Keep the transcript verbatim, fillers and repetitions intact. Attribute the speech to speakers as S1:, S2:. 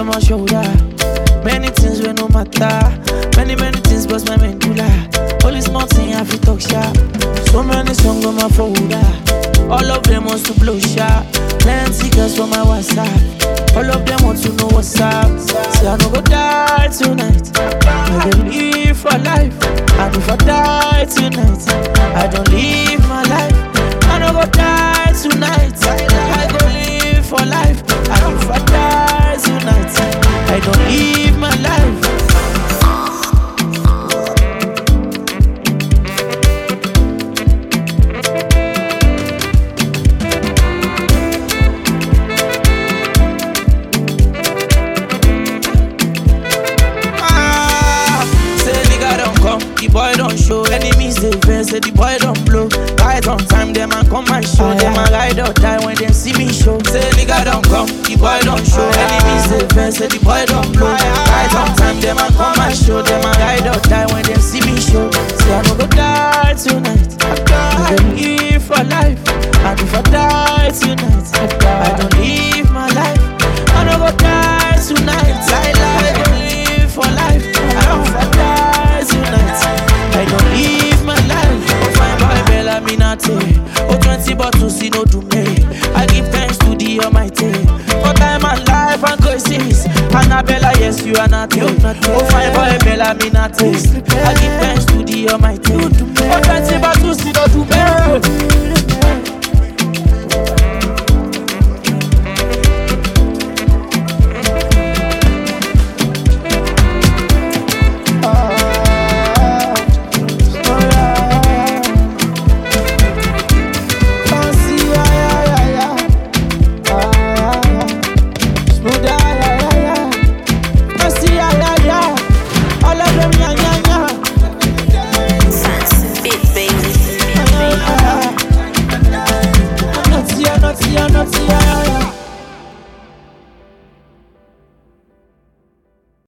S1: on my shoulder. Many things will no matter. Many, many things but my medulla. Only small thing I feel talk sharp. So many songs on my folder. All of them wants to blow sharp. Plenty girls for my WhatsApp. All of them want to know what's up. Say I no go die tonight. I will live for life. And if I die tonight, I don't live my life. I no go die tonight. I go live for life. And if I die tonight, I don't live my life. The boy don't show enemies they vex, say the boy don't blow. Right on time, them and come and show. Them a ride or die when they see me show. Say nigga don't come, the boy don't show enemies they vex, say the boy don't blow. Right on time, them and come and show. Them a ride or die when they see me show. Say I no go die tonight, I don't live for life. And if I die tonight, I don't live my life. I no go die tonight, I don't live for life. And if I die tonight, I don't live my life. Oh, fine boy, Bella Minate. Oh, twenty bottles, see no do me. I give thanks to the Almighty. For time and life and crisis. Annabella, yes, you are not here. Oh, fine boy, Bella Minate. I give thanks to the Almighty. Oh, twenty bottles, see no do me.